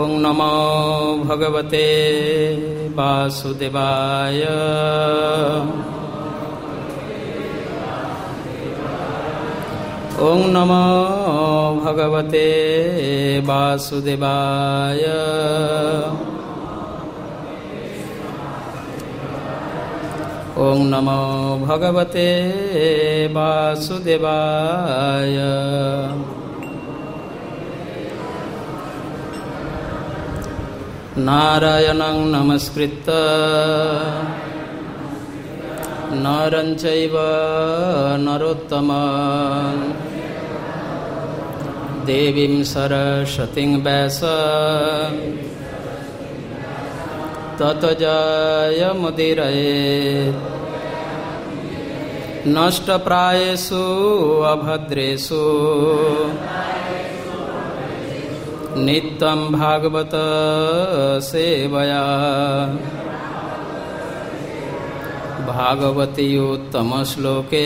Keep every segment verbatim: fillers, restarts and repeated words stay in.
ओं नमो भगवते वासुदेवाय। ओं नमो भगवते वासुदेवाय। ओं नमो भगवते वासुदेवाय। नारायणं नमस्कृत्य नरं चैव नरोत्तमं देवीं सरस्वतीं व्यासं ततो जयमुदीरयेत्। नष्टप्रायेषु अभद्रेषु नित्यं भागवत सेवया। भागवती उत्तमश्लोके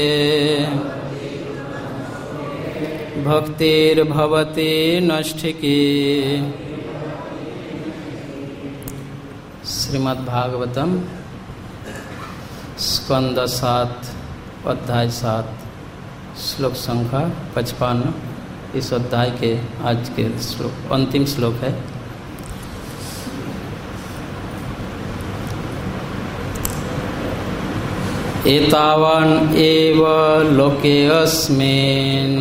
भक्तिर्भवति नष्टिकी। श्रीमद्भागवतम स्कंद सात अध्याय सात श्लोक संख्या पचपन। इस अध्याय के आज के श्लोक अंतिम श्लोक है। एतावान् एव लोके अस्मिन्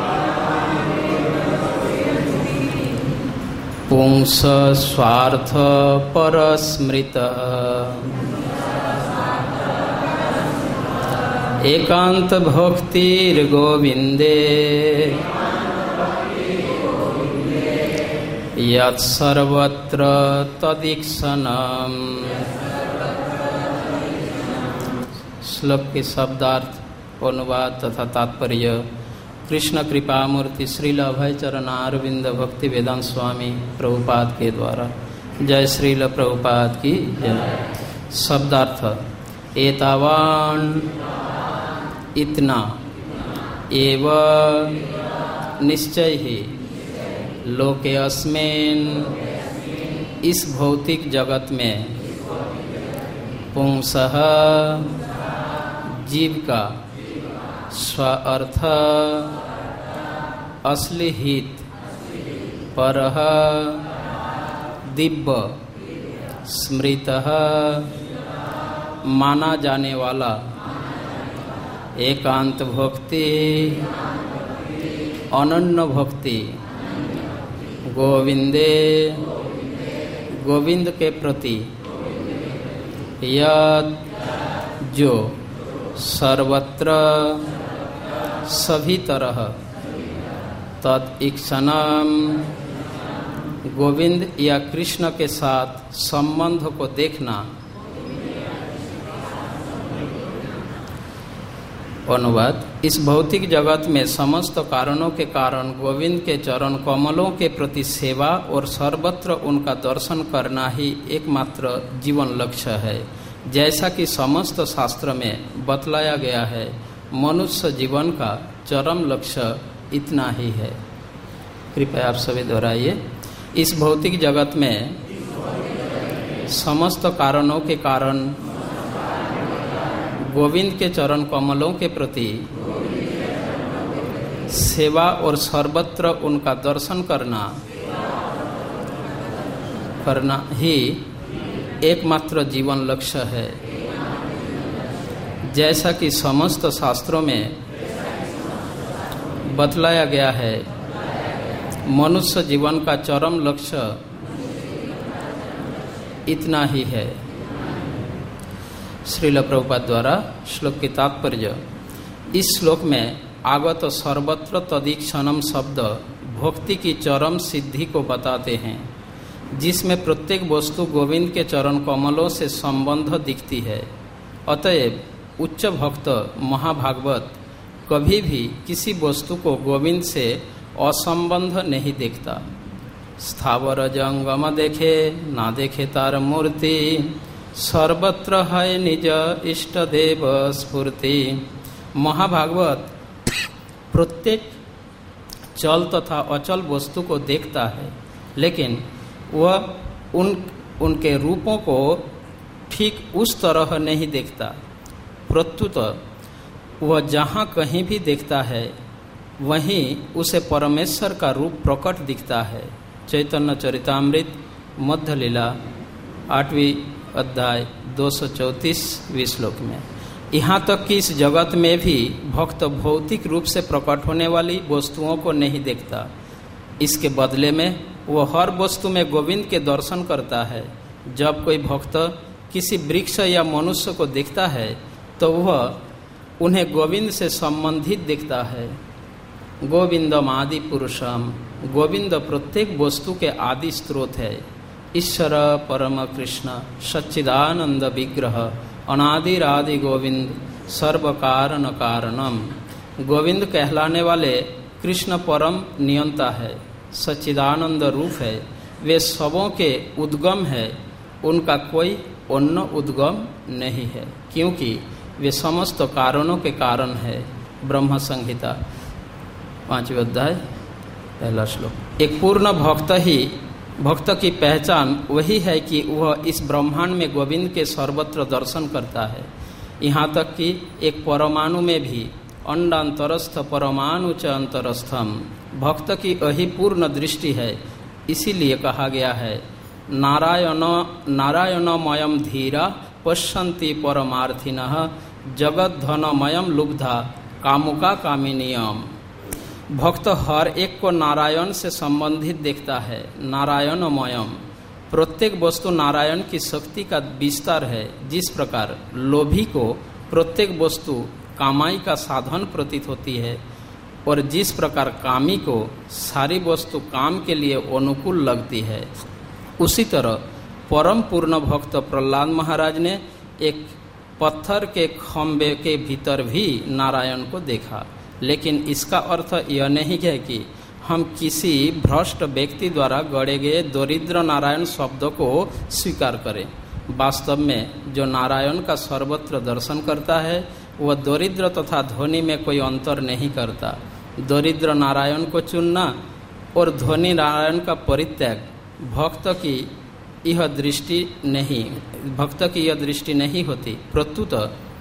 पुंस स्वार्थ परस्मृतः एकांत भक्तिर्गोविन्दे यत् सर्वत्र तदीक्षणम्। श्लोक के शब्दार्थ, अनुवाद तथा तात्पर्य कृष्ण कृपामूर्ति श्रील अभयचरण अरविंद भक्ति वेदांत स्वामी प्रभुपाद के द्वारा। जय श्रील प्रभुपाद की जय। शब्दार्थ एतावान इतना, एव निश्चय ही, लोके अस्मिन् इस भौतिक जगत में, पुंसः जीव का, स्व अर्थ असली हित, परः दिव्य, स्मृतः माना जाने वाला, एकांत भक्ति अनन्य भक्ति, गोविंदे गोविंद के प्रति, यत् जो सर्वत्र सभी तरह, तद ईक्षणम गोविंद या कृष्ण के साथ संबंध को देखना। अनुवाद इस भौतिक जगत में समस्त कारणों के कारण गोविंद के चरण कमलों के प्रति सेवा और सर्वत्र उनका दर्शन करना ही एकमात्र जीवन लक्ष्य है। जैसा कि समस्त शास्त्र में बतलाया गया है, मनुष्य जीवन का चरम लक्ष्य इतना ही है। कृपया आप सभी दोहराइए। इस भौतिक जगत में समस्त कारणों के कारण गोविंद के चरण कमलों के प्रति सेवा और सर्वत्र उनका दर्शन करना करना ही एकमात्र जीवन लक्ष्य है। जैसा कि समस्त शास्त्रों में बतलाया गया है, मनुष्य जीवन का चरम लक्ष्य इतना ही है। श्रील प्रभुपाद द्वारा श्लोक की तात्पर्य। इस श्लोक में आगत सर्वत्र तदीक्षणम शब्द भक्ति की चरम सिद्धि को बताते हैं, जिसमें प्रत्येक वस्तु गोविंद के चरण कमलों से संबंध दिखती है। अतएव उच्च भक्त महाभागवत कभी भी किसी वस्तु को गोविंद से असंबंध नहीं देखता। स्थावर जंगम देखे ना देखे तार मूर्ति, सर्वत्र है निज इष्ट देव स्फूर्ति। महाभागवत प्रत्येक चल तथा अचल वस्तु को देखता है, लेकिन वह उन उनके रूपों को ठीक उस तरह नहीं देखता, प्रत्युत वह जहाँ कहीं भी देखता है वहीं उसे परमेश्वर का रूप प्रकट दिखता है। चैतन्य चरितामृत मध्य लीला आठवीं अध्याय दो सौ चौंतीसवीं श्लोक में। यहाँ तक कि इस जगत में भी भक्त भौतिक रूप से प्रकट होने वाली वस्तुओं को नहीं देखता, इसके बदले में वह हर वस्तु में गोविंद के दर्शन करता है। जब कोई भक्त किसी वृक्ष या मनुष्य को देखता है तो वह उन्हें गोविंद से संबंधित दिखता है। गोविंदम आदि पुरुषम, गोविंद प्रत्येक वस्तु के आदि स्रोत है। ईश्वर परम कृष्ण सच्चिदानंद विग्रह अनादिरादि गोविंद सर्व कारण कारणम। गोविंद कहलाने वाले कृष्ण परम नियंता है, सच्चिदानंद रूप है, वे सबों के उद्गम है, उनका कोई अन्य उद्गम नहीं है, क्योंकि वे समस्त कारणों के कारण है। ब्रह्म संहिता पांचवें अध्याय पहला श्लोक। एक पूर्ण भक्त ही भक्त की पहचान वही है कि वह इस ब्रह्मांड में गोविंद के सर्वत्र दर्शन करता है। यहाँ तक कि एक परमाणु में भी अंडांतरस्थ परमाणु च अंतरस्थम, भक्त की यही पूर्ण दृष्टि है। इसीलिए कहा गया है नारायण नारायणमयम धीरा पश्यन्ति परमार्थिनः जगद्धनमयम लुब्धा कामुका कामिनीयम। भक्त हर एक को नारायण से संबंधित देखता है। नारायणमयम, प्रत्येक वस्तु नारायण की शक्ति का विस्तार है। जिस प्रकार लोभी को प्रत्येक वस्तु कामाई का साधन प्रतीत होती है और जिस प्रकार कामी को सारी वस्तु काम के लिए अनुकूल लगती है, उसी तरह परम पूर्ण भक्त प्रहलाद महाराज ने एक पत्थर के खंबे के भीतर भी नारायण को देखा। लेकिन इसका अर्थ यह नहीं है कि हम किसी भ्रष्ट व्यक्ति द्वारा गढ़े गए दरिद्र नारायण शब्द को स्वीकार करें। वास्तव में जो नारायण का सर्वत्र दर्शन करता है वह दरिद्र तथा धनी में कोई अंतर नहीं करता। दरिद्र नारायण को चुनना और धनी नारायण का परित्याग भक्त की यह दृष्टि नहीं भक्त की यह दृष्टि नहीं होती, प्रत्युत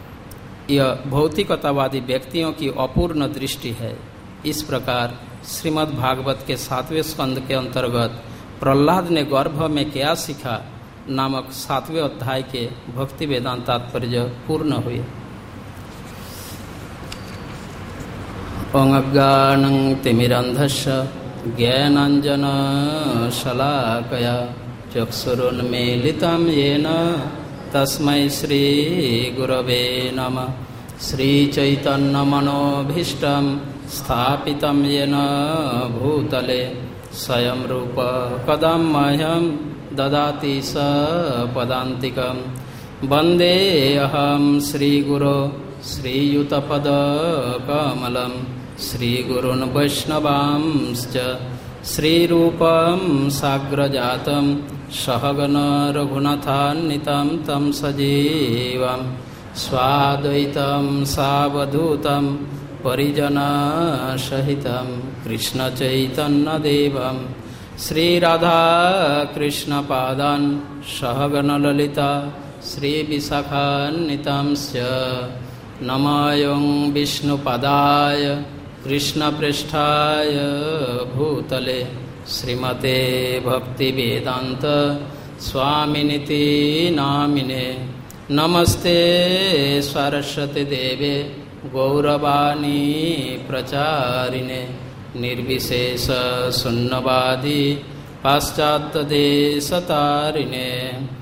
यह भौतिकतावादी व्यक्तियों की अपूर्ण दृष्टि है। इस प्रकार श्रीमद् भागवत के सातवें स्कंद के अंतर्गत प्रहलाद ने गर्भ में क्या सीखा नामक सातवें अध्याय के भक्ति वेदांत तात्पर्य पूर्ण हुए। अज्ञानं तिमिरन्धस्य ज्ञानाञ्जन शलाकया चक्षुरुन्मीलितं येन तस्मै श्रीगुरवे नमः। श्रीचैतन्यमनोभीष्टं स्थापितं येन भूतले स्वयं रूप कदा मह्यं ददाति स पदान्तिकं। वन्देऽहं श्रीगुरो श्रीयुतपदकमलं श्रीगुरून् वैष्णवांश्च श्रीरूपं साग्रजातं सहगण रघुनाथान्वितं तं सजीवं स्वाद्वैतं सावधूतं परिजनसहितं कृष्णचैतन्यदेवं श्रीराधाकृष्णपादान् सहगण ललिता श्रीविशाखान्वितांश्च नमोऽयं विष्णुपदाय कृष्णपृष्ठाय भूतले श्रीमते भक्तिवेदान्त स्वामिनिति नामिने। नमस्ते सरस्वती देवे गौरवाणी प्रचारिणे निर्विशेष शून्यवादी पाश्चात्यदेशतारिणे।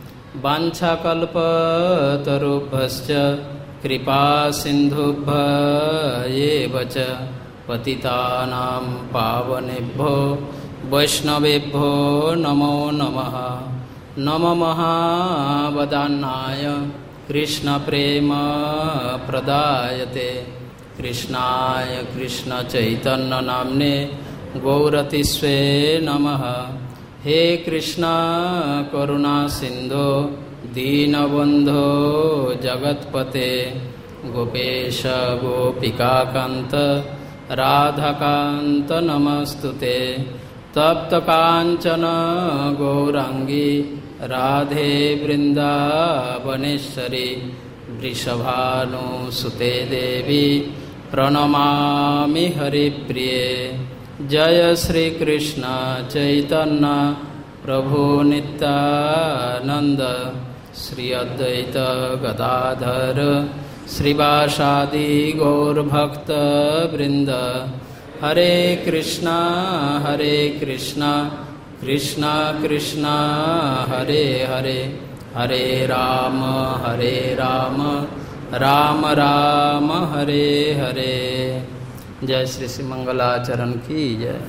वाञ्छाकल्पतरुभ्यश्च कृपा सिन्धुभ्येव च पतितानां पावनेभ्यो वैष्णवेभ्यो नमो नमः। नमो महावदान्नाय कृष्णप्रेम प्रदायते कृष्णाय कृष्णचैतन्यनाम्ने गौरतिस्वे नमः। हे कृष्णा करुणा सिन्धो दीनबन्धो जगत्पते गोपेश गोपिकाकान्त राधाकान्त नमस्तुते। तप्त कांचन गौरांगी राधे वृंदावनेश्वरी वृषभानुसुते देवी प्रणमामि हरिप्रिये। जय श्री कृष्ण चैतन्य प्रभु नित्यानंद श्री अद्वैत गदाधर श्रीवासादि गौरभक्त वृंद। हरे कृष्णा हरे कृष्णा कृष्णा कृष्णा हरे हरे हरे राम हरे राम राम राम हरे हरे। जय श्री श्री मंगलाचरण की जय।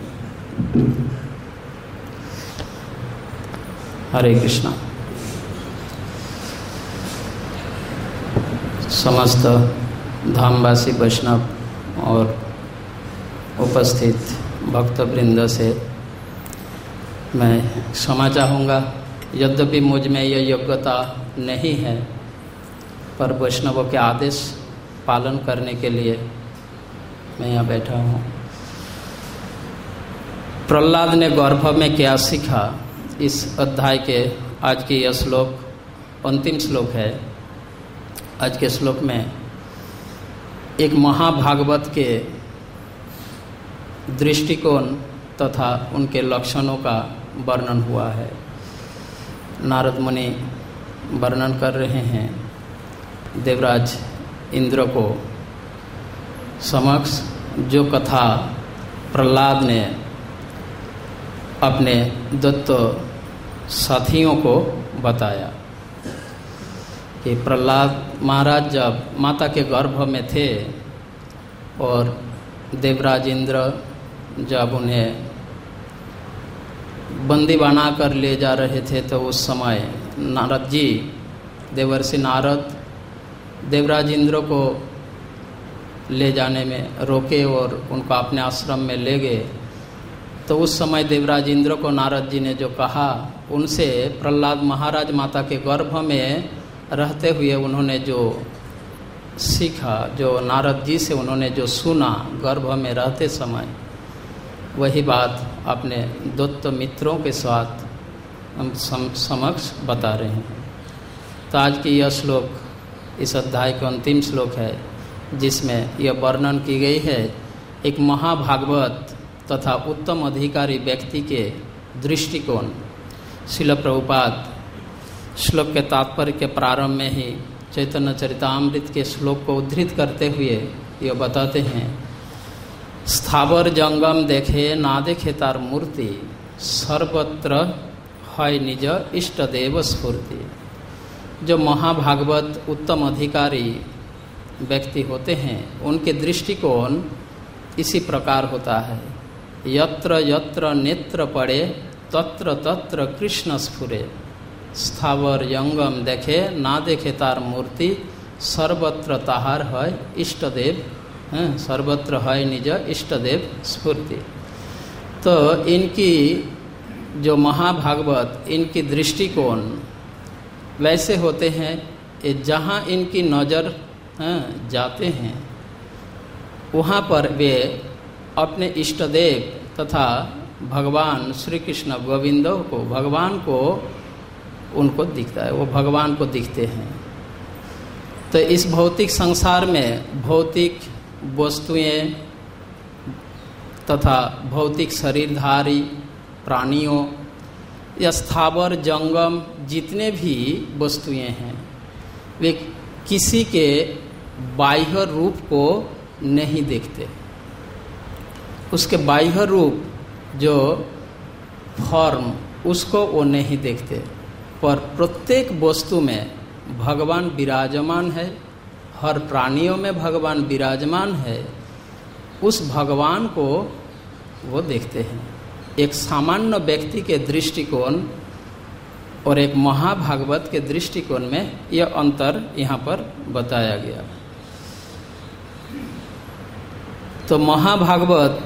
हरे कृष्णा। समस्त धामवासी वैष्णव और उपस्थित भक्त वृंद से मैं क्षमा चाहूँगा, यद्यपि मुझ में यह योग्यता नहीं है, पर वैष्णवों के आदेश पालन करने के लिए मैं यहाँ बैठा हूँ। प्रहलाद ने गर्भ में क्या सीखा, इस अध्याय के आज की यह श्लोक अंतिम श्लोक है। आज के श्लोक में एक महाभागवत के दृष्टिकोण तथा उनके लक्षणों का वर्णन हुआ है। नारद मुनि वर्णन कर रहे हैं देवराज इंद्र को समक्ष जो कथा प्रहलाद ने अपने दत्त साथियों को बताया कि प्रहलाद महाराज जब माता के गर्भ में थे और देवराज इंद्र जब उन्हें बंदी बना कर ले जा रहे थे, तो उस समय नारद जी, देवर्षि नारद देवराज इंद्र को ले जाने में रोके और उनको अपने आश्रम में ले गए। तो उस समय देवराज इंद्र को नारद जी ने जो कहा, उनसे प्रहलाद महाराज माता के गर्भ में रहते हुए उन्होंने जो सीखा, जो नारद जी से उन्होंने जो सुना गर्भ में रहते समय, वही बात अपने दत्त मित्रों के साथ हम सम, समक्ष बता रहे हैं। तो आज की यह श्लोक इस अध्याय का अंतिम श्लोक है, जिसमें यह वर्णन की गई है एक महाभागवत तथा उत्तम अधिकारी व्यक्ति के दृष्टिकोण। श्रील प्रभुपाद श्लोक के तात्पर्य के प्रारंभ में ही चैतन्य चरितामृत के श्लोक को उद्धृत करते हुए यह बताते हैं, स्थावर जंगम देखे ना देखे तार मूर्ति, सर्वत्र है निज इष्ट देव स्फूर्ति। जो महाभागवत उत्तम अधिकारी व्यक्ति होते हैं, उनके दृष्टिकोण इसी प्रकार होता है। यत्र यत्र नेत्र पड़े तत्र तत्र कृष्ण स्फुरे, स्थावर जंगम देखे ना देखे तार मूर्ति, सर्वत्र ताहार है इष्ट देव, सर्वत्र है निज इष्ट देव स्फूर्ति। तो इनकी जो महाभागवत, इनकी दृष्टिकोण वैसे होते हैं, जहाँ इनकी नज़र जाते हैं वहाँ पर वे अपने इष्ट देव तथा भगवान श्री कृष्ण गोविंद को, भगवान को उनको दिखता है, वो भगवान को दिखते हैं। तो इस भौतिक संसार में भौतिक वस्तुएं तथा भौतिक शरीरधारी प्राणियों या स्थावर जंगम जितने भी वस्तुएं हैं, वे किसी के बाह्य रूप को नहीं देखते। उसके बाह्य रूप जो फॉर्म, उसको वो नहीं देखते, पर प्रत्येक वस्तु में भगवान विराजमान है, हर प्राणियों में भगवान विराजमान है। उस भगवान को वो देखते हैं। एक सामान्य व्यक्ति के दृष्टिकोण और एक महाभागवत के दृष्टिकोण में यह अंतर यहाँ पर बताया गया। तो महाभागवत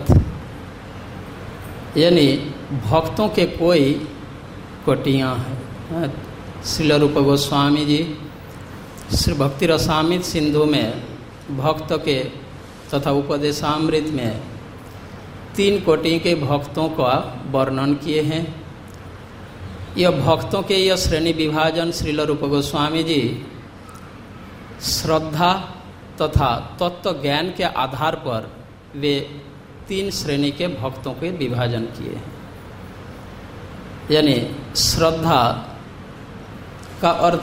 यानी भक्तों के कोई कोटियाँ हैं। श्रील रूप गोस्वामी जी श्री भक्ति रसामृत सिंधु में भक्त के तथा उपदेशामृत में तीन कोटि के भक्तों का वर्णन किए हैं। यह भक्तों के यह श्रेणी विभाजन श्रील रूप गोस्वामी जी श्रद्धा तथा तत्व ज्ञान के आधार पर वे तीन श्रेणी के भक्तों के विभाजन किए हैं। यानी श्रद्धा का अर्थ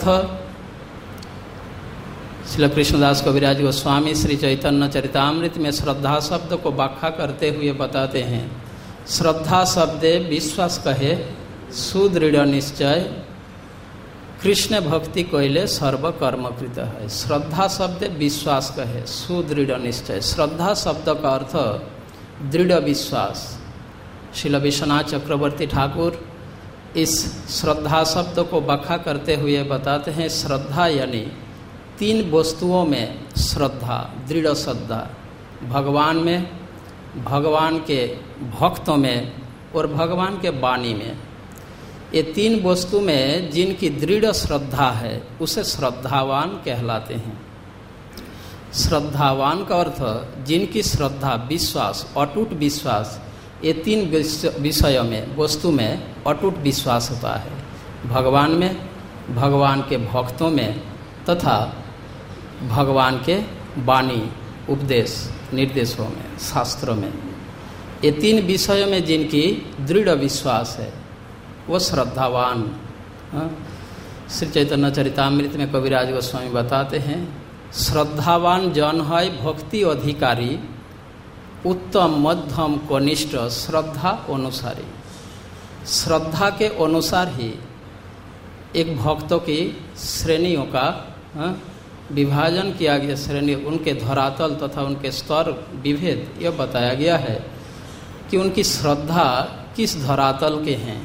श्री कृष्णदास कविराज गोस्वामी श्री चैतन्य चरितामृत में श्रद्धा शब्द को व्याख्या करते हुए बताते हैं, श्रद्धा शब्दे विश्वास कहे सुदृढ़ निश्चय कृष्ण भक्ति कोइले सर्व कर्म कृत है। श्रद्धा शब्द विश्वास कहे सुदृढ़ निश्चय। श्रद्धा शब्द का अर्थ दृढ़ विश्वास। श्रील विश्वनाथ चक्रवर्ती ठाकुर इस श्रद्धा शब्द को व्याख्या करते हुए बताते हैं, श्रद्धा यानी तीन वस्तुओं में श्रद्धा, दृढ़ श्रद्धा, भगवान में, भगवान के भक्तों में और भगवान के वाणी में। ये तीन वस्तु में जिनकी दृढ़ श्रद्धा है उसे श्रद्धावान कहलाते हैं। श्रद्धावान का अर्थ जिनकी श्रद्धा, विश्वास, अटूट विश्वास, ये तीन विषयों में, वस्तु में अटूट विश्वास होता है, भगवान में, भगवान के भक्तों में तथा भगवान के वाणी, उपदेश, निर्देशों में, शास्त्रों में। ये तीन विषयों में जिनकी दृढ़ विश्वास है वो श्रद्धावान। श्री चैतन्य चरितामृत में कविराज गोस्वामी बताते हैं, श्रद्धावान जन है भक्ति अधिकारी, उत्तम मध्यम कनिष्ठ श्रद्धा अनुसारी। श्रद्धा के अनुसार ही एक भक्तों की श्रेणियों का हा? विभाजन किया गया। श्रेणी, उनके धरातल तथा उनके स्तर विभेद यह बताया गया है कि उनकी श्रद्धा किस धरातल के हैं।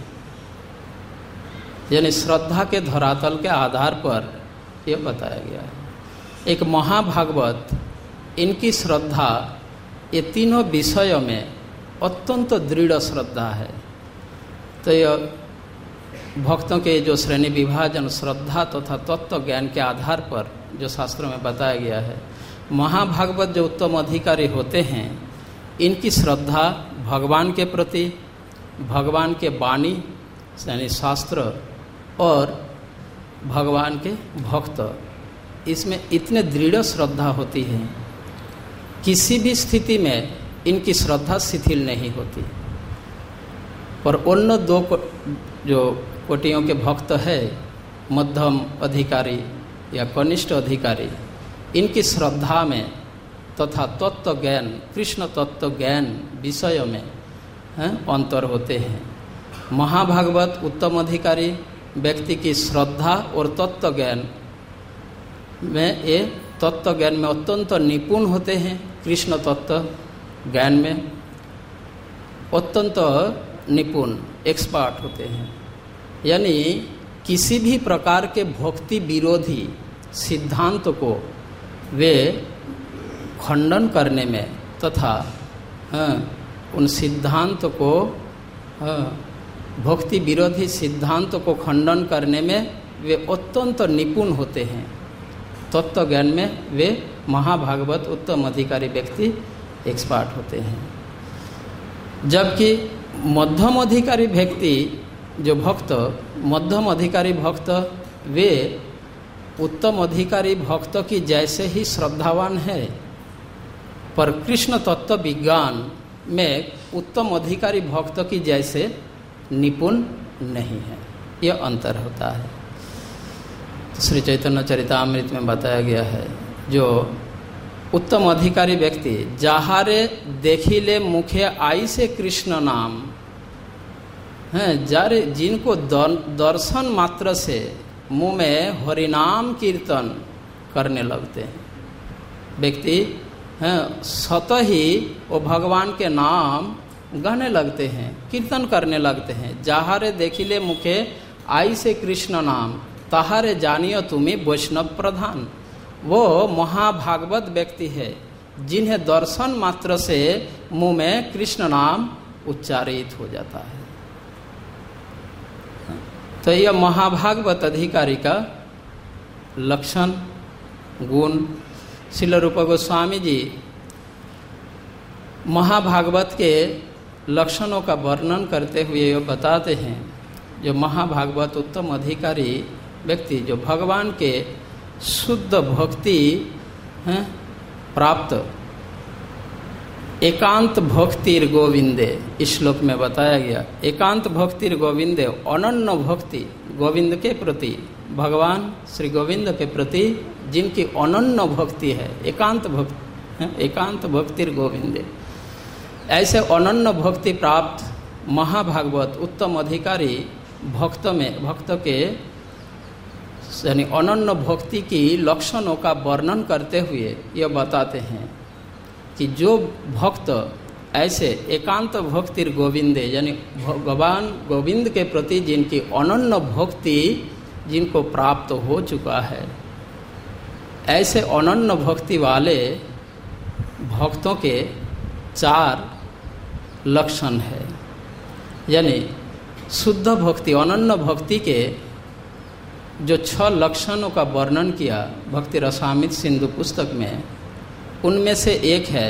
यानी श्रद्धा के धरातल के आधार पर यह बताया गया है। एक महाभागवत, इनकी श्रद्धा ये तीनों विषयों में अत्यंत दृढ़ श्रद्धा है। तो यह भक्तों के जो श्रेणी विभाजन श्रद्धा तथा तो तत्व ज्ञान के आधार पर जो शास्त्रों में बताया गया है, महाभागवत जो उत्तम अधिकारी होते हैं इनकी श्रद्धा भगवान के प्रति, भगवान के वाणी यानी शास्त्र और भगवान के भक्त, इसमें इतने दृढ़ श्रद्धा होती है, किसी भी स्थिति में इनकी श्रद्धा शिथिल नहीं होती। पर उन दो को, जो कोटियों के भक्त है, मध्यम अधिकारी या कनिष्ठ अधिकारी, इनकी श्रद्धा में तथा तत्व ज्ञान, कृष्ण तत्व ज्ञान विषयों में हैं अंतर होते हैं। महाभागवत उत्तम अधिकारी व्यक्ति की श्रद्धा और तत्व ज्ञान में, ये तत्व ज्ञान में अत्यंत निपुण होते हैं, कृष्ण तत्व ज्ञान में अत्यंत निपुण, एक्सपर्ट होते हैं। यानी किसी भी प्रकार के भक्ति विरोधी सिद्धांत को वे खंडन करने में तथा हाँ, उन सिद्धांत को हाँ, भक्ति विरोधी सिद्धांत को खंडन करने में वे अत्यंत निपुण होते हैं। तत्व ज्ञान में वे महाभागवत उत्तम अधिकारी व्यक्ति एक्सपर्ट होते हैं। जबकि मध्यम अधिकारी व्यक्ति जो भक्त, मध्यम अधिकारी भक्त, वे उत्तम अधिकारी भक्त की जैसे ही श्रद्धावान है, पर कृष्ण तत्व विज्ञान में उत्तम अधिकारी भक्त की जैसे निपुण नहीं है। यह अंतर होता है। तो श्री चैतन्य चरितामृत में बताया गया है, जो उत्तम अधिकारी व्यक्ति जाहारे देखिले मुखे आई से कृष्ण नाम हैं, जारे जिनको दर्शन मात्र से मुँह में हरिनाम कीर्तन करने लगते हैं, व्यक्ति हैं स्वतः ही वो भगवान के नाम गाने लगते हैं, कीर्तन करने लगते हैं। जाहारे देखिले मुखे आई से कृष्ण नाम, ताहारे जानियो तुम्हें वैष्णव प्रधान। वो महाभागवत व्यक्ति है जिन्हें दर्शन मात्र से मुंह में कृष्ण नाम उच्चारित हो जाता है। तो यह महाभागवत अधिकारी का लक्षण, गुण। श्रील रूप गोस्वामी जी महाभागवत के लक्षणों का वर्णन करते हुए ये बताते हैं, जो महाभागवत उत्तम अधिकारी व्यक्ति जो भगवान के शुद्ध भक्ति हैं प्राप्त एकांत भक्तिर गोविंदे, इस श्लोक में बताया गया एकांत भक्तिर गोविंदे, अनन्य भक्ति गोविंद के प्रति, भगवान श्री गोविंद के प्रति जिनकी अनन्य भक्ति है, एकांत भक्ति एकांत भक्तिर गोविंदे, ऐसे अनन्य भक्ति प्राप्त महाभागवत उत्तम अधिकारी भक्त में भक्त के यानी अनन्य भक्ति की लक्षणों का वर्णन करते हुए यह बताते हैं कि जो भक्त ऐसे एकांत भक्तिर गोविंदे यानी भगवान गोविंद के प्रति जिनकी अनन्य भक्ति जिनको प्राप्त हो चुका है, ऐसे अनन्य भक्ति वाले भक्तों के चार लक्षण है। यानी शुद्ध भक्ति अनन्य भक्ति के जो छह लक्षणों का वर्णन किया भक्ति रसामृत सिंधु पुस्तक में, उनमें से एक है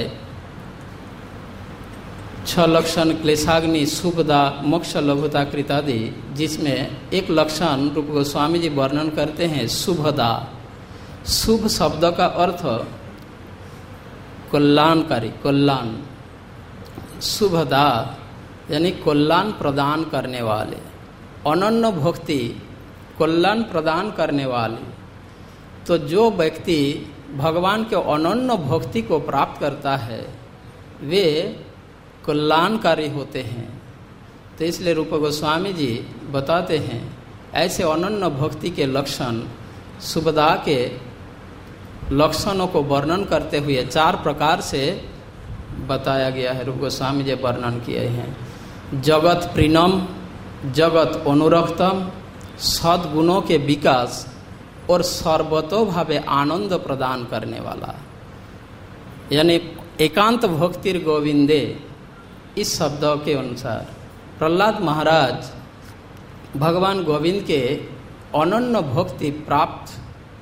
छह लक्षण क्लेशाग्नि शुभदा मोक्ष लघुता कृतादि, जिसमें एक लक्षण रूप गोस्वामी जी वर्णन करते हैं शुभदा। शुभ शब्द का अर्थ कल्याणकारी, कल्याण, शुभदा यानी कल्याण प्रदान करने वाले, अनन्य भक्ति कल्याण प्रदान करने वाले। तो जो व्यक्ति भगवान के अनन्य भक्ति को प्राप्त करता है वे कल्याणकारी होते हैं। तो इसलिए रूप गोस्वामी जी बताते हैं ऐसे अनन्य भक्ति के लक्षण, शुभदा के लक्षणों को वर्णन करते हुए चार प्रकार से बताया गया है। रूप गोस्वामी जी वर्णन किए हैं जगत प्रीणम, जगत अनुरक्तम, सद्गुणों के विकास और सर्वतोभावे आनंद प्रदान करने वाला। यानी एकांत भक्तिर गोविंदे, इस शब्द के अनुसार प्रहलाद महाराज भगवान गोविंद के अनन्य भक्ति प्राप्त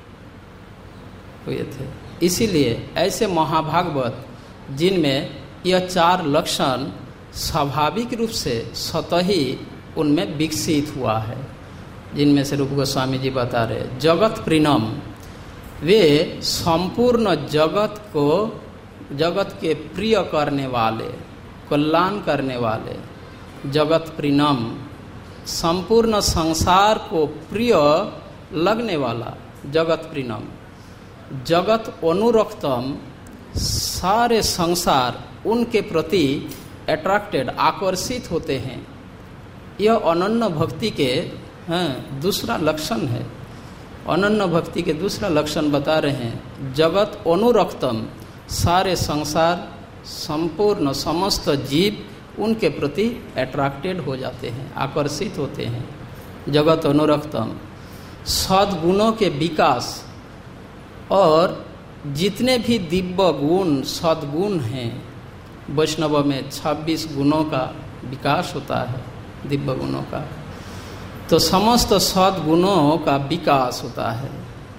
हुए थे। इसीलिए ऐसे महाभागवत जिनमें यह चार लक्षण स्वाभाविक रूप से स्वतः ही उनमें विकसित हुआ है, जिनमें से रूप गोस्वामी जी बता रहे जगत प्रीणम, वे संपूर्ण जगत को जगत के प्रिय करने वाले, कल्याण करने वाले। जगत प्रीणम संपूर्ण संसार को प्रिय लगने वाला जगत प्रीणम। जगत अनुरक्तम, सारे संसार उनके प्रति अट्रैक्टेड, आकर्षित होते हैं। यह अनन्य भक्ति के हैं दूसरा लक्षण है। अनन्य भक्ति के दूसरा लक्षण बता रहे हैं जगत अनुरक्तम, सारे संसार संपूर्ण समस्त जीव उनके प्रति अट्रैक्टेड हो जाते हैं, आकर्षित होते हैं। जगत अनुरक्तम, सद्गुणों के विकास, और जितने भी दिव्य गुण सद्गुण हैं, वैष्णव में छब्बीस गुणों का विकास होता है, दिव्य गुणों का, तो समस्त सद्गुणों का विकास होता है,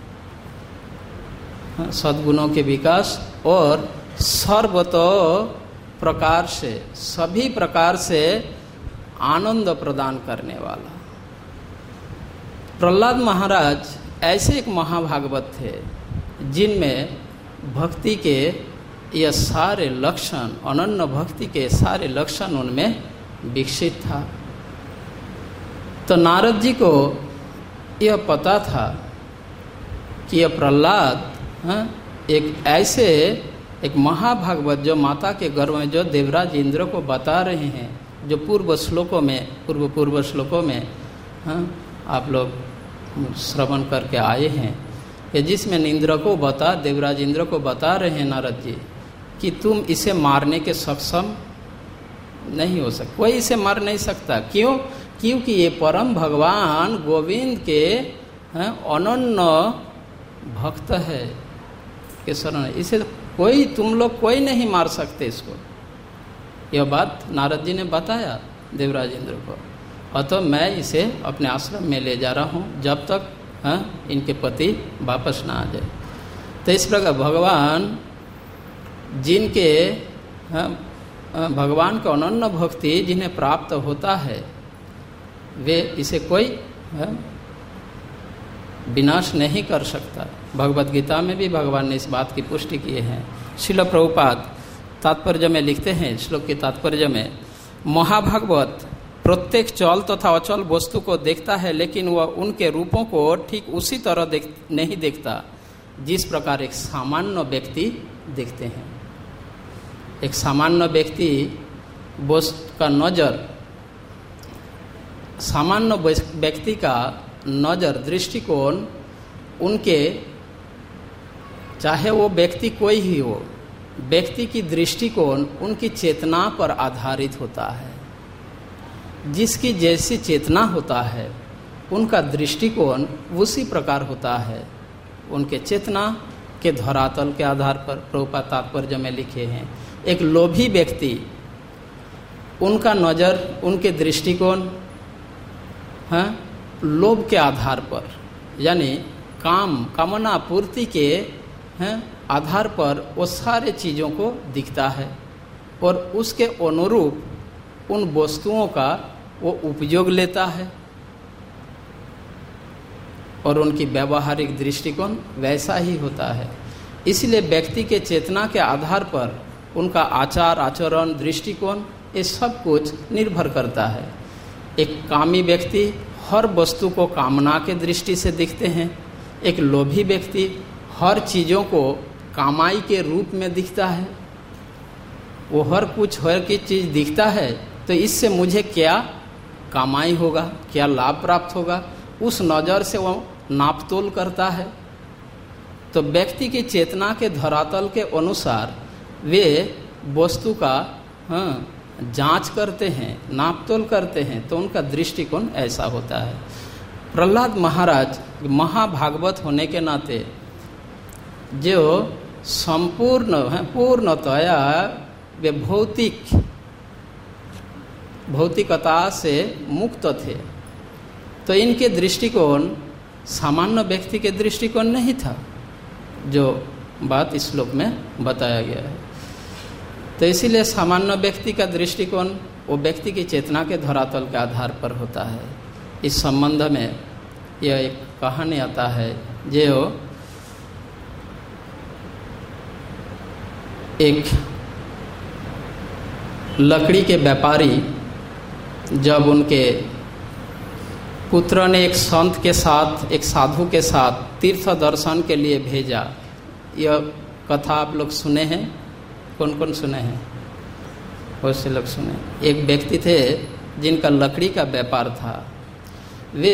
सद्गुणों के विकास और सर्वतो प्रकार से, सभी प्रकार से आनंद प्रदान करने वाला। प्रहलाद महाराज ऐसे एक महाभागवत थे जिनमें भक्ति के यह सारे लक्षण, अनन्य भक्ति के सारे लक्षण उनमें विकसित था। तो नारद जी को यह पता था कि यह प्रहलाद एक ऐसे एक महाभागवत जो माता के गर्भ में, जो देवराज इंद्र को बता रहे हैं, जो पूर्व श्लोकों में पूर्व पूर्व श्लोकों में हाँ आप लोग श्रवण करके आए हैं, कि जिसमें इंद्र को बता देवराज इंद्र को बता रहे हैं नारद जी कि तुम इसे मारने के सक्षम नहीं हो सकते, कोई इसे मार नहीं सकता। क्यों? क्योंकि ये परम भगवान गोविंद के अनन्य भक्त है के शरण, इसे कोई तुम लोग कोई नहीं मार सकते इसको। यह बात नारद जी ने बताया देवराज इंद्र को, अतः मैं इसे अपने आश्रम में ले जा रहा हूँ जब तक हाँ इनके पति वापस ना आ जाए। तो इस प्रकार भगवान जिनके हाँ भगवान का अनन्य भक्ति जिन्हें प्राप्त होता है वे इसे कोई विनाश नहीं कर सकता। भगवत गीता में भी भगवान ने इस बात की पुष्टि की है। श्रील प्रभुपाद तात्पर्य में लिखते हैं, श्लोक के तात्पर्य में, महाभागवत प्रत्येक चल तथा अचल वस्तु को देखता है, लेकिन वह उनके रूपों को ठीक उसी तरह देख नहीं देखता जिस प्रकार एक सामान्य व्यक्ति देखते हैं। एक सामान्य व्यक्ति वस्तु का नजर, सामान्य व्यक्ति का नजर दृष्टिकोण उनके, चाहे वो व्यक्ति कोई ही हो, व्यक्ति की दृष्टिकोण उनकी चेतना पर आधारित होता है। जिसकी जैसी चेतना होता है उनका दृष्टिकोण उसी प्रकार होता है। उनके चेतना के धरातल के आधार पर प्रभुपाद तात्पर्य में लिखे हैं। एक लोभी व्यक्ति, उनका नज़र, उनके दृष्टिकोण हैं लोभ के आधार पर, यानी काम कामना पूर्ति के हैं आधार पर वो सारे चीज़ों को दिखता है और उसके अनुरूप उन वस्तुओं का वो उपयोग लेता है और उनकी व्यावहारिक दृष्टिकोण वैसा ही होता है। इसलिए व्यक्ति के चेतना के आधार पर उनका आचार आचरण दृष्टिकोण ये सब कुछ निर्भर करता है। एक कामी व्यक्ति हर वस्तु को कामना के दृष्टि से दिखते हैं। एक लोभी व्यक्ति हर चीज़ों को कामाई के रूप में दिखता है। वो हर कुछ हर की चीज़ दिखता है तो इससे मुझे क्या कमाई होगा, क्या लाभ प्राप्त होगा, उस नज़र से वो नापतोल करता है। तो व्यक्ति की चेतना के धरातल के अनुसार वे वस्तु का हाँ जांच करते हैं, नापतोल करते हैं, तो उनका दृष्टिकोण ऐसा होता है। प्रहलाद महाराज महाभागवत होने के नाते जो संपूर्ण है पूर्णतया वे भौतिक भौतिकता से मुक्त थे, तो इनके दृष्टिकोण सामान्य व्यक्ति के दृष्टिकोण नहीं था, जो बात इस श्लोक में बताया गया है। तो इसीलिए सामान्य व्यक्ति का दृष्टिकोण वो व्यक्ति की चेतना के धरातल के आधार पर होता है। इस संबंध में यह एक कहानी आता है, जो एक लकड़ी के व्यापारी जब उनके पुत्र ने एक संत के साथ, एक साधु के साथ तीर्थ दर्शन के लिए भेजा, यह कथा आप लोग सुने हैं? कौन कौन सुने हैं? बहुत से लोग सुने। एक व्यक्ति थे जिनका लकड़ी का व्यापार था। वे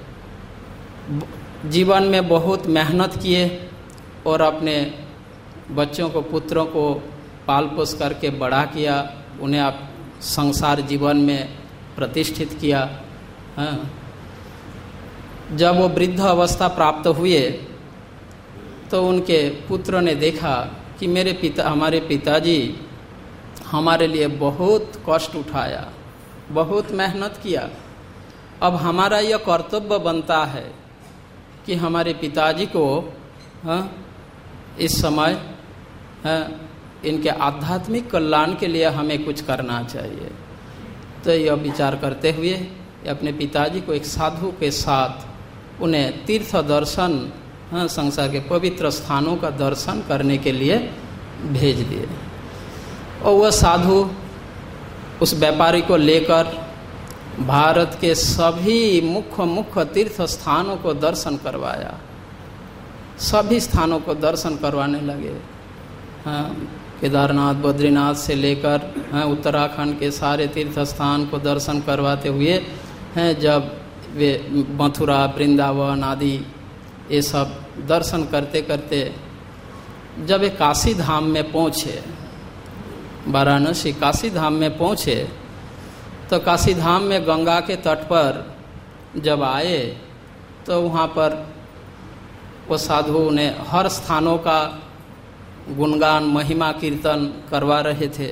जीवन में बहुत मेहनत किए और अपने बच्चों को, पुत्रों को पाल पोस करके बड़ा किया, उन्हें आप संसार जीवन में प्रतिष्ठित किया। हाँ। जब वो वृद्ध अवस्था प्राप्त हुए तो उनके पुत्र ने देखा कि मेरे पिता हमारे पिताजी हमारे लिए बहुत कष्ट उठाया, बहुत मेहनत किया। अब हमारा यह कर्तव्य बनता है कि हमारे पिताजी को हाँ, इस समय हाँ, इनके आध्यात्मिक कल्याण के लिए हमें कुछ करना चाहिए। तो यह विचार करते हुए अपने पिताजी को एक साधु के साथ उन्हें तीर्थ दर्शन, हाँ, संसार के पवित्र स्थानों का दर्शन करने के लिए भेज दिए। और वह साधु उस व्यापारी को लेकर भारत के सभी मुख्य मुख्य तीर्थ स्थानों को दर्शन करवाया। सभी स्थानों को दर्शन करवाने लगे। हाँ, केदारनाथ, बद्रीनाथ से लेकर हाँ, उत्तराखंड के सारे तीर्थ स्थान को दर्शन करवाते हुए हैं, जब वे मथुरा, वृंदावन आदि ये सब दर्शन करते करते जब वे काशी धाम में पहुँचे, वाराणसी काशी धाम में पहुँचे, तो काशी धाम में गंगा के तट पर जब आए तो वहाँ पर वो साधु ने हर स्थानों का गुणगान महिमा कीर्तन करवा रहे थे,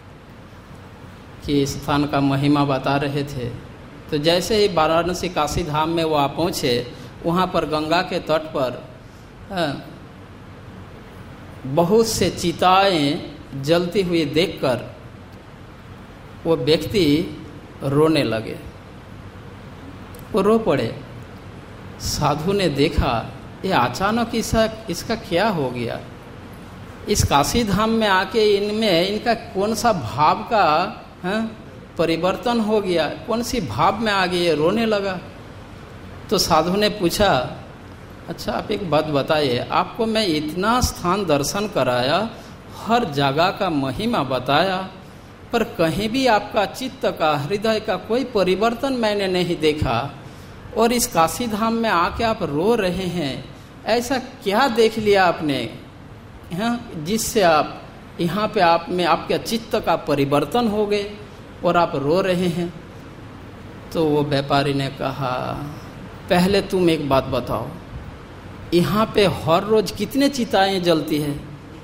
कि इस स्थान का महिमा बता रहे थे। तो जैसे ही वाराणसी काशी धाम में वो आ पहुँचे, वहाँ पर गंगा के तट पर बहुत से चिताएं जलती हुई देखकर वो व्यक्ति रोने लगे, वो रो पड़े। साधु ने देखा ये अचानक इसका इसका क्या हो गया, इस काशी धाम में आके इनमें इनका कौन सा भाव का है परिवर्तन हो गया, कौन सी भाव में आ गए, रोने लगा। तो साधु ने पूछा, अच्छा आप एक बात बताइए, आपको मैं इतना स्थान दर्शन कराया, हर जगह का महिमा बताया, पर कहीं भी आपका चित्त का हृदय का कोई परिवर्तन मैंने नहीं देखा, और इस काशी धाम में आके आप रो रहे हैं, ऐसा क्या देख लिया आपने हाँ जिससे आप यहाँ पे आप में आपके चित्त का परिवर्तन हो गए और आप रो रहे हैं। तो वो व्यापारी ने कहा, पहले तुम एक बात बताओ, यहाँ पे हर रोज कितने चिताएं जलती है?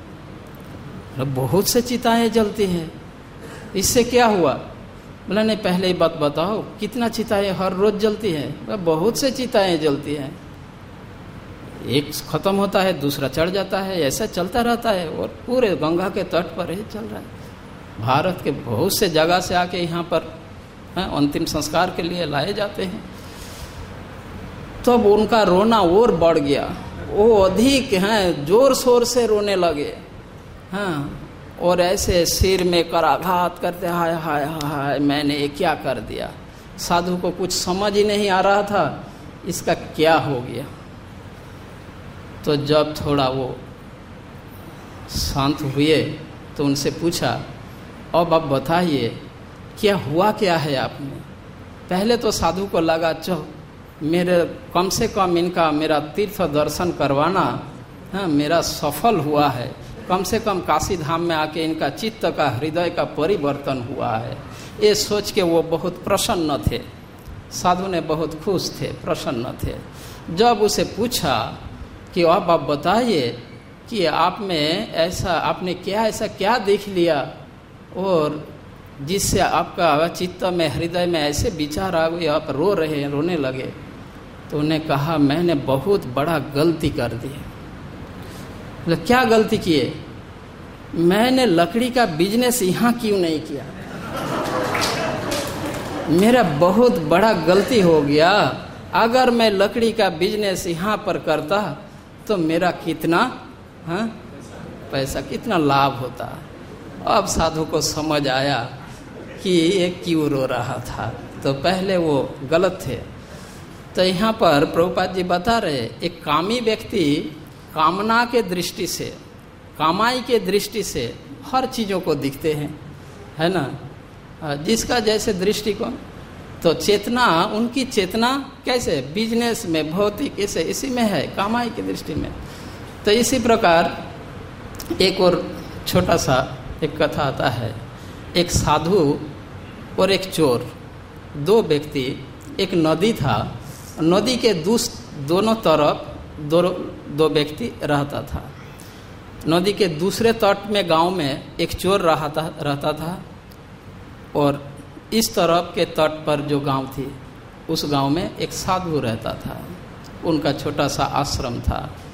बहुत से चिताएं जलती हैं, इससे क्या हुआ? बोला नहीं, पहले ही बात बताओ, कितना चिताएं हर रोज जलती है? बहुत से चिताएं जलती हैं, एक खत्म होता है दूसरा चढ़ जाता है, ऐसा चलता रहता है, और पूरे गंगा के तट पर ही चल रहा है। भारत के बहुत से जगह से आके यहाँ पर अंतिम संस्कार के लिए लाए जाते हैं। तो अब उनका रोना और बढ़ गया, वो अधिक हैं जोर शोर से रोने लगे हाँ, और ऐसे सिर में कराघात करते, हाय हाय हाय मैंने ये क्या कर दिया। साधु को कुछ समझ ही नहीं आ रहा था इसका क्या हो गया। तो जब थोड़ा वो शांत हुए तो उनसे पूछा, अब आप बताइए क्या हुआ क्या है आप में? पहले तो साधु को लगा चलो मेरे कम से कम इनका मेरा तीर्थ दर्शन करवाना हाँ मेरा सफल हुआ है, कम से कम काशी धाम में आके इनका चित्त का हृदय का परिवर्तन हुआ है, ये सोच के वो बहुत प्रसन्न थे। साधु ने बहुत खुश थे, प्रसन्न थे। जब उसे पूछा कि अब आप बताइए कि आप में ऐसा आपने क्या ऐसा क्या देख लिया और जिससे आपका चित्त में हृदय में ऐसे विचार आ गए, आप रो रहे हैं, रोने लगे। तो उन्हें कहा, मैंने बहुत बड़ा गलती कर दी। मतलब क्या गलती किए? मैंने लकड़ी का बिजनेस यहाँ क्यों नहीं किया? मेरा बहुत बड़ा गलती हो गया। अगर मैं लकड़ी का बिजनेस यहाँ पर करता तो मेरा कितना हाँ पैसा, कितना लाभ होता। अब साधु को समझ आया कि ये क्यों रो रहा था, तो पहले वो गलत थे। तो यहाँ पर प्रभुपाद जी बता रहे, एक कामी व्यक्ति कामना के दृष्टि से, कामाई के दृष्टि से हर चीज़ों को दिखते हैं, है ना, जिसका जैसे दृष्टिकोण। तो चेतना, उनकी चेतना कैसे बिजनेस में, भौतिक ऐसे इसी में है, कामाई की दृष्टि में। तो इसी प्रकार एक और छोटा सा एक कथा आता है। एक साधु और एक चोर, दो व्यक्ति, एक नदी था, नदी के दूस दोनों तरफ दो दो व्यक्ति रहता था। नदी के दूसरे तट में गांव में एक चोर रहता रहता था, और इस तरफ के तट पर जो गांव थी उस गांव में एक साधु रहता था, उनका छोटा सा आश्रम था।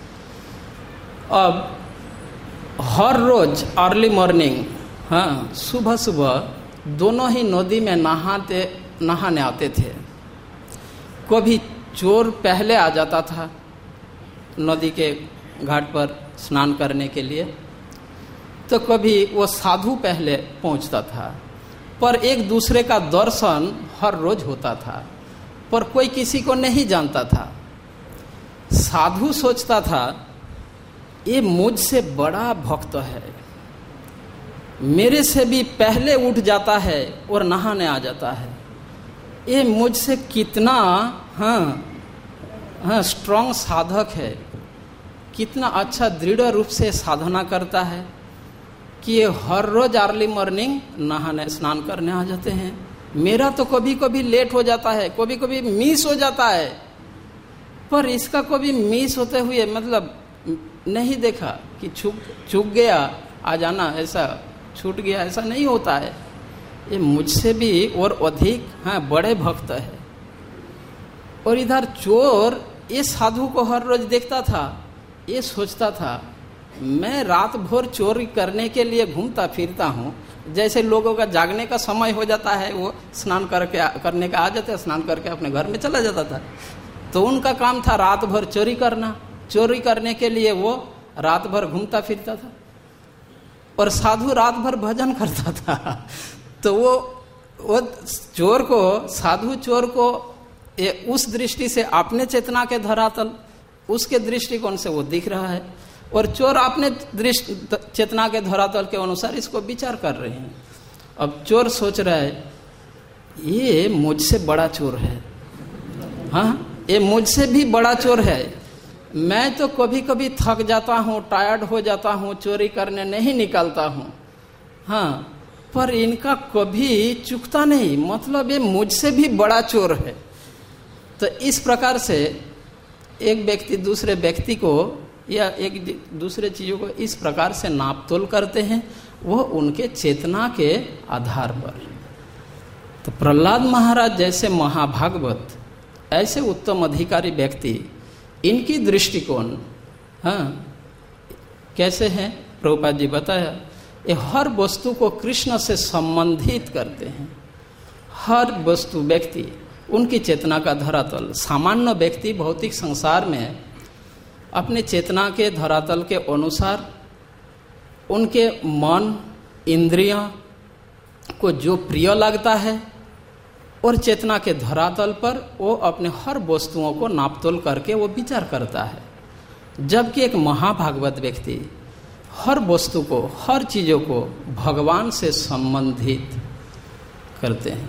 अब हर रोज अर्ली मॉर्निंग हाँ सुबह सुबह दोनों ही नदी में नहाते नहाने आते थे। कभी चोर पहले आ जाता था नदी के घाट पर स्नान करने के लिए, तो कभी वो साधु पहले पहुंचता था। पर एक दूसरे का दर्शन हर रोज होता था, पर कोई किसी को नहीं जानता था। साधु सोचता था ये मुझसे बड़ा भक्त है, मेरे से भी पहले उठ जाता है और नहाने आ जाता है, ये मुझसे कितना हाँ हाँ स्ट्रॉन्ग साधक है, कितना अच्छा दृढ़ रूप से साधना करता है कि ये हर रोज अर्ली मॉर्निंग नहाने स्नान करने आ जाते हैं। मेरा तो कभी कभी लेट हो जाता है, कभी कभी मिस हो जाता है, पर इसका कभी मिस होते हुए मतलब नहीं देखा कि छूट चूक गया आ जाना, ऐसा छूट गया, ऐसा नहीं होता है। ये मुझसे भी और अधिक हाँ बड़े भक्त है। और इधर चोर ये साधु को हर रोज देखता था, ये सोचता था मैं रात भर चोरी करने के लिए घूमता फिरता हूँ, जैसे लोगों का जागने का समय हो जाता है वो स्नान करके करने का आ जाते हैं, स्नान करके अपने घर में चला जाता था। तो उनका काम था रात भर चोरी करना, चोरी करने के लिए वो रात भर घूमता फिरता था। और साधु रात भर भजन करता था। तो वो वो चोर को, साधु चोर को ये उस दृष्टि से अपने चेतना के धरातल, उसके दृष्टिकोण से वो दिख रहा है, और चोर अपने दृष्टि चेतना के धरातल के अनुसार इसको विचार कर रहे हैं। अब चोर सोच रहा है ये मुझसे बड़ा चोर है, हाँ ये मुझसे भी बड़ा चोर है। मैं तो कभी कभी थक जाता हूँ, टायर्ड हो जाता हूँ, चोरी करने नहीं निकलता हूँ, हाँ, पर इनका कभी चूकता नहीं, मतलब ये मुझसे भी बड़ा चोर है। तो इस प्रकार से एक व्यक्ति दूसरे व्यक्ति को या एक दूसरे चीजों को इस प्रकार से नापतोल करते हैं, वो उनके चेतना के आधार पर। तो प्रहलाद महाराज जैसे महाभागवत, ऐसे उत्तम अधिकारी व्यक्ति, इनकी दृष्टिकोण हाँ कैसे हैं, प्रभुपाद जी बताया, ये हर वस्तु को कृष्ण से संबंधित करते हैं। हर वस्तु व्यक्ति उनकी चेतना का धरातल। सामान्य व्यक्ति भौतिक संसार में अपने चेतना के धरातल के अनुसार उनके मन इंद्रियां को जो प्रिय लगता है और चेतना के धरातल पर वो अपने हर वस्तुओं को नापतोल करके वो विचार करता है। जबकि एक महाभागवत व्यक्ति हर वस्तु को, हर चीजों को भगवान से संबंधित करते हैं।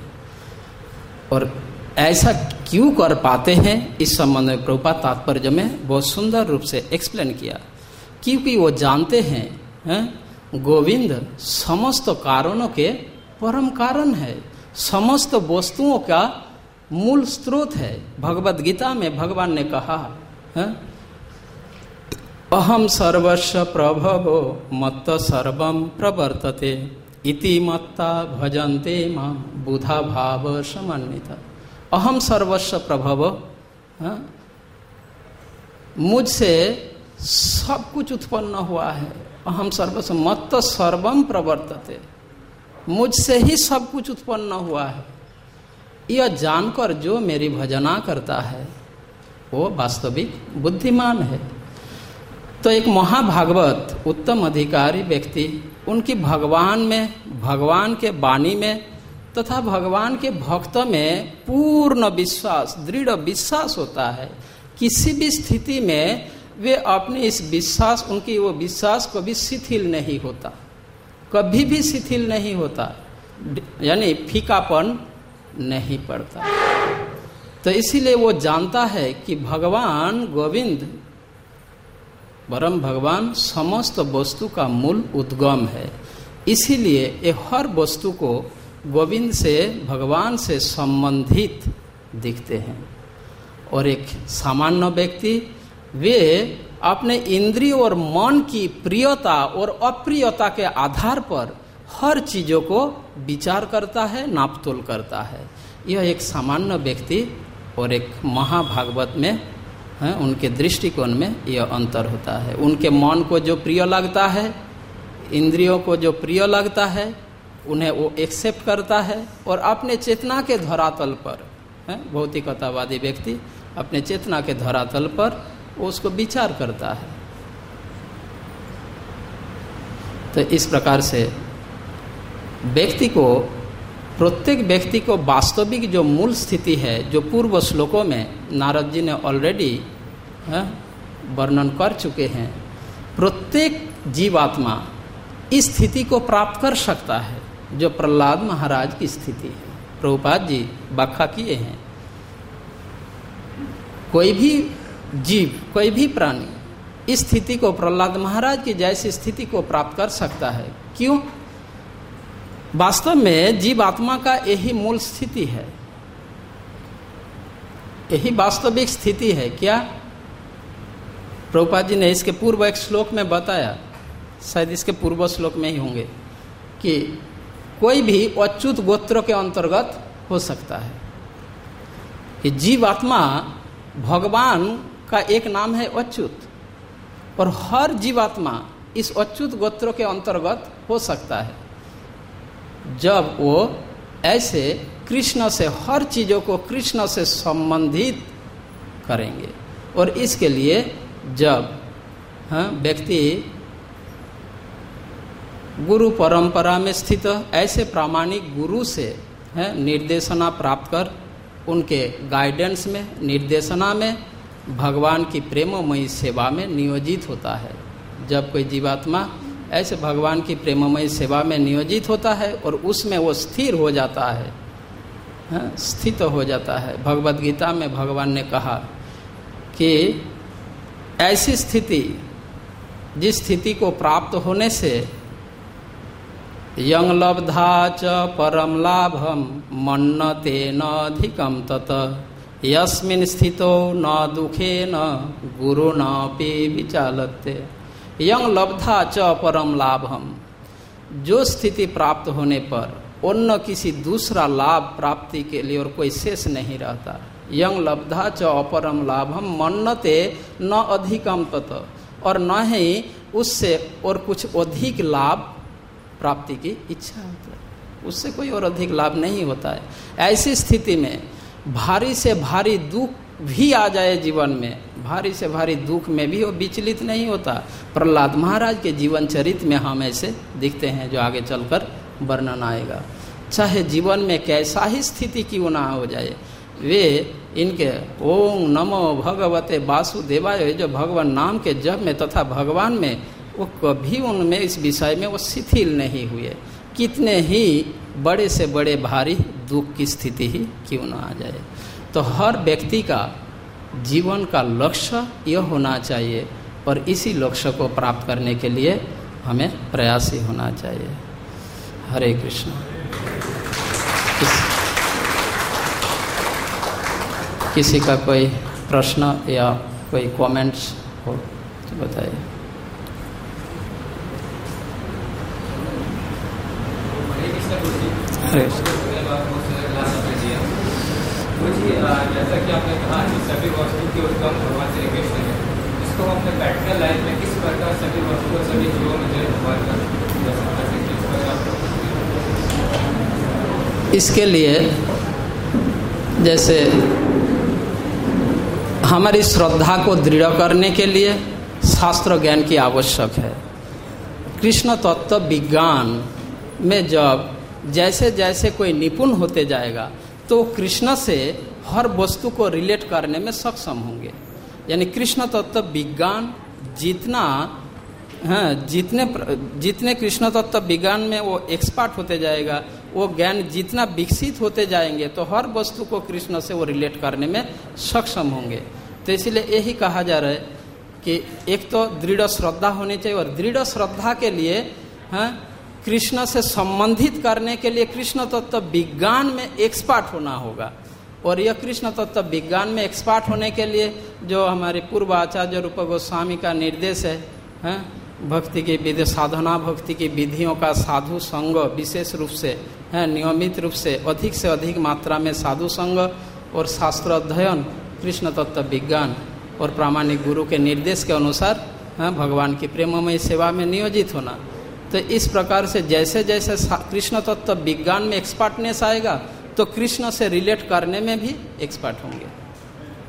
और ऐसा क्यों कर पाते हैं, इस संबंध में प्रभुपाद तात्पर्य में बहुत सुंदर रूप से एक्सप्लेन किया। क्योंकि वो जानते हैं, हैं गोविंद समस्त कारणों के परम कारण है, समस्त वस्तुओं का मूल स्रोत है। भगवद गीता में भगवान ने कहा है, अहम सर्वस्व प्रभवो मत्त सर्वम प्रवर्तते इति मत्ता भजन्ते मां बुधा भाव समन्विता। अहम सर्वस्व प्रभव, मुझसे सब कुछ उत्पन्न हुआ है। अहम सर्वस्व मत्त सर्वम प्रवर्तते, मुझसे ही सब कुछ उत्पन्न हुआ है। यह जानकर जो मेरी भजना करता है वो वास्तविक बुद्धिमान है। तो एक महाभागवत उत्तम अधिकारी व्यक्ति, उनकी भगवान में, भगवान के वाणी में तथा भगवान के भक्त में पूर्ण विश्वास, दृढ़ विश्वास होता है। किसी भी स्थिति में वे अपने इस विश्वास, उनकी वो विश्वास कभी शिथिल नहीं होता, कभी भी शिथिल नहीं होता, यानी फीकापन नहीं पड़ता। तो इसीलिए वो जानता है कि भगवान गोविंद, परम भगवान समस्त वस्तु का मूल उद्गम है। इसीलिए ये हर वस्तु को गोविंद से, भगवान से संबंधित दिखते हैं। और एक सामान्य व्यक्ति, वे अपने इंद्रिय और मन की प्रियता और अप्रियता के आधार पर हर चीजों को विचार करता है, नापतोल करता है। यह एक सामान्य व्यक्ति और एक महाभागवत में है, उनके दृष्टिकोण में यह अंतर होता है। उनके मन को जो प्रिय लगता है, इंद्रियों को जो प्रिय लगता है, उन्हें वो एक्सेप्ट करता है और अपने चेतना के धरातल पर, है भौतिकतावादी व्यक्ति अपने चेतना के धरातल पर वो उसको विचार करता है। तो इस प्रकार से व्यक्ति को, प्रत्येक व्यक्ति को वास्तविक जो मूल स्थिति है, जो पूर्व श्लोकों में नारद जी ने ऑलरेडी वर्णन कर चुके हैं, प्रत्येक जीवात्मा इस स्थिति को प्राप्त कर सकता है जो प्रहलाद महाराज की स्थिति है। प्रभुपाद जी व्याख्या किए हैं, कोई भी जीव, कोई भी प्राणी इस स्थिति को, प्रहलाद महाराज की जैसी स्थिति को प्राप्त कर सकता है। क्यों? वास्तव में जीव आत्मा का यही मूल स्थिति है, यही वास्तविक स्थिति है। क्या? प्रभुपाद जी ने इसके पूर्व एक श्लोक में बताया, शायद इसके पूर्व श्लोक में ही होंगे, कि कोई भी अच्युत गोत्र के अंतर्गत हो सकता है। कि जीव आत्मा, भगवान का एक नाम है अच्युत, और हर जीवात्मा इस अच्युत गोत्र के अंतर्गत हो सकता है, जब वो ऐसे कृष्ण से हर चीज़ों को कृष्ण से संबंधित करेंगे। और इसके लिए जब हाँ व्यक्ति गुरु परंपरा में स्थित ऐसे प्रामाणिक गुरु से है निर्देशना प्राप्त कर उनके गाइडेंस में, निर्देशना में, भगवान की प्रेममयी सेवा में नियोजित होता है। जब कोई जीवात्मा ऐसे भगवान की प्रेममयी सेवा में नियोजित होता है और उसमें वो स्थिर हो जाता है, हाँ, स्थित हो जाता है। भगवद गीता में भगवान ने कहा कि ऐसी स्थिति, जिस स्थिति को प्राप्त होने से यं लब्धा च परम लाभम मन्नते न अधिकम तत यस्मिन् स्थितो न दुखे न गुरु नापि विचालते। यं लब्धा च परम लाभम, जो स्थिति प्राप्त होने पर अन्य किसी दूसरा लाभ प्राप्ति के लिए और कोई शेष नहीं रहता। यं लब्धा च अपरम लाभम मन्नते न अधिकम तत, और न ही उससे और कुछ अधिक लाभ प्राप्ति की इच्छा होती है, उससे कोई और अधिक लाभ नहीं होता है। ऐसी स्थिति में भारी से भारी दुख भी आ जाए जीवन में, भारी से भारी दुख में भी वो विचलित नहीं होता। प्रहलाद महाराज के जीवन चरित्र में हम ऐसे दिखते हैं, जो आगे चलकर वर्णन आएगा। चाहे जीवन में कैसा ही स्थिति क्यों ना हो जाए, वे इनके ओम नमो भगवते वासुदेवाय, जो भगवान नाम के जप में तथा भगवान में, वो कभी उनमें इस विषय में वो शिथिल नहीं हुए, कितने ही बड़े से बड़े भारी दुख की स्थिति ही क्यों ना आ जाए। तो हर व्यक्ति का जीवन का लक्ष्य यह होना चाहिए, और इसी लक्ष्य को प्राप्त करने के लिए हमें प्रयासी होना चाहिए। हरे कृष्ण। किस, किसी का कोई प्रश्न या कोई कमेंट्स हो तो बताइए। जैसा कि आपने कहा कि सभी वस्तु की उत्पत्ति भगवान श्री कृष्ण है, इसको हम अपने प्रैक्टिकल लाइफ में किस प्रकार सभी वस्तु और सभी जीवों में जो भगवान का दर्शन कर सकते हैं। इसके लिए जैसे हमारी श्रद्धा को दृढ़ करने के लिए शास्त्र ज्ञान की आवश्यक है। कृष्ण तत्व विज्ञान में जब जैसे जैसे कोई निपुण होते जाएगा तो कृष्ण से हर वस्तु को रिलेट करने में सक्षम होंगे। यानी कृष्ण तत्व विज्ञान जितना हाँ जितने जितने कृष्ण तत्व विज्ञान में वो एक्सपर्ट होते जाएगा, वो ज्ञान जितना विकसित होते जाएंगे तो हर वस्तु को कृष्ण से वो रिलेट करने में सक्षम होंगे। तो इसलिए यही कहा जा रहा है कि एक तो दृढ़ श्रद्धा होनी चाहिए, और दृढ़ श्रद्धा के लिए हाँ कृष्ण से संबंधित करने के लिए कृष्ण तत्व विज्ञान में एक्सपर्ट होना होगा। और यह कृष्ण तत्व विज्ञान में एक्सपर्ट होने के लिए जो हमारे पूर्व आचार्य रूप गोस्वामी का निर्देश है, हैं भक्ति की विधि, साधना भक्ति की विधियों का साधु संग विशेष रूप से है, नियमित रूप से अधिक से अधिक मात्रा में साधु संग और शास्त्र अध्ययन, कृष्ण तत्व विज्ञान और प्रामाणिक गुरु के निर्देश के अनुसार है भगवान की प्रेममय सेवा में नियोजित होना। तो इस प्रकार से जैसे जैसे कृष्ण तत्व विज्ञान में एक्सपर्टनेस आएगा तो कृष्ण से रिलेट करने में भी एक्सपर्ट होंगे।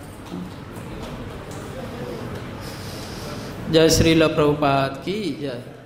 जय श्रील प्रभुपाद की जय।